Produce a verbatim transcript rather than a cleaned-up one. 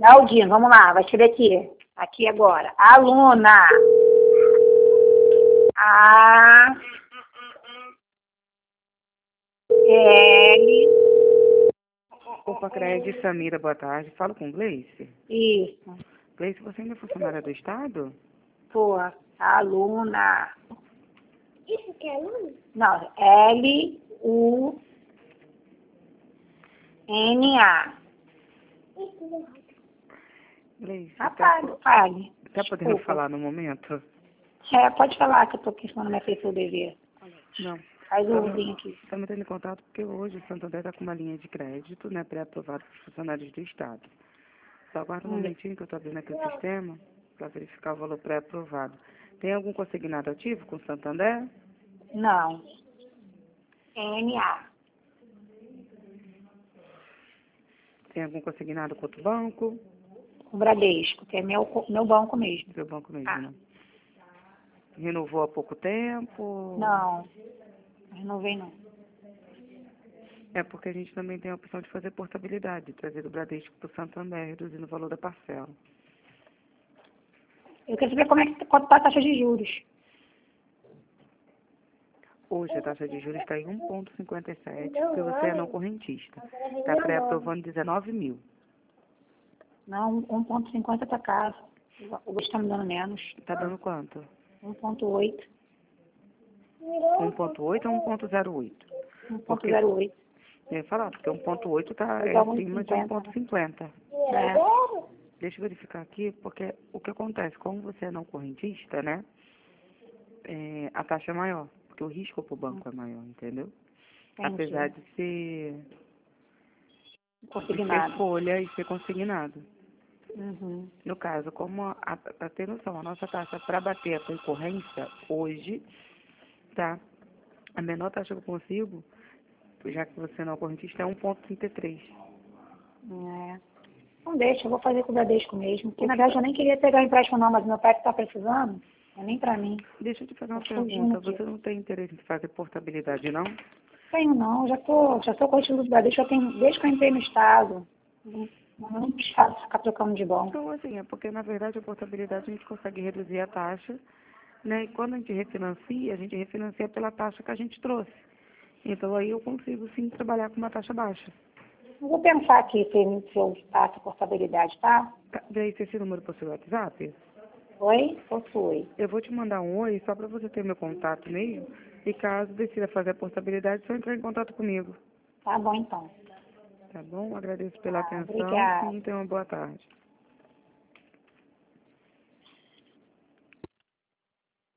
Galdino, vamos lá, vai escrever aqui. Aqui agora. Aluna. A. L. Opa, Cred, Samira, boa tarde. Falo com Gleice. Isso. Gleice, você ainda é funcionária do Estado? Pô, aluna. Isso que é aluna? Não, L, U, N, A. Isso não. Gleice, Ah, tá, fale, fale. tá podendo Desculpa. falar no momento? É, pode falar que eu tô questionando minha pessoa dever. Não. Faz o Estamos usinho aqui. entrando em contato porque hoje o Santander está com uma linha de crédito, né, pré-aprovada para os funcionários do Estado. Só aguarda um Hum. momentinho que eu estou abrindo aqui o sistema para verificar o valor pré-aprovado. Tem algum consignado ativo com o Santander? Não. N, A. Tem algum consignado com outro banco? O Bradesco, que é meu, co- meu banco mesmo. Seu banco mesmo, Ah. né? Renovou há pouco tempo? Não. Renovei não. É porque a gente também tem a opção de fazer portabilidade, trazer do Bradesco para o Santander, reduzindo o valor da parcela. Eu quero saber como é que, quanto tá a taxa de juros. Hoje a taxa de juros está em um vírgula cinquenta e sete, porque você é não correntista. Está pré-aprovando dezenove mil. Não, um ponto cinquenta tá caro. O Luiz tá me dando menos. Está dando quanto? um ponto oito. um vírgula oito ou um vírgula zero oito? um ponto zero oito. Eu ia falar, porque um vírgula oito está Então, acima de um vírgula cinquenta. É. Deixa eu verificar aqui, porque o que acontece, como você é não correntista, né? É, a taxa é maior, porque o risco para o banco é maior, entendeu? Entendi. Apesar de ser, de ser Consignado. folha e ser consignado. Uhum. No caso, como, para ter noção, a nossa taxa para bater a concorrência hoje, tá? A menor taxa que eu consigo, já que você não é correntista, é um vírgula trinta e três. É. Não deixa, eu vou fazer com o Bradesco mesmo. Porque na verdade eu nem queria pegar empréstimo não, mas meu pai que tá precisando, é nem pra mim. Deixa eu te fazer uma Tô fugindo pergunta. aqui. Você não tem interesse em fazer portabilidade, não? Tenho não, já tô, já sou correntista do Bradesco, já tenho, desde que eu entrei no estado. Não, não chato ficar trocando de banco. Então, assim, é porque, na verdade, a portabilidade a gente consegue reduzir a taxa, né? E quando a gente refinancia, a gente refinancia pela taxa que a gente trouxe. Então, aí eu consigo, sim, trabalhar com uma taxa baixa. Eu vou pensar aqui se, se eu faço portabilidade, tá? Tá, daí, esse número para o seu WhatsApp? Oi? Possui. Eu vou te mandar um oi só para você ter meu contato mesmo. E caso decida fazer a portabilidade, só entrar em contato comigo. Tá bom então. Tá bom? Agradeço pela Tá, atenção obrigada. e tenha uma boa tarde.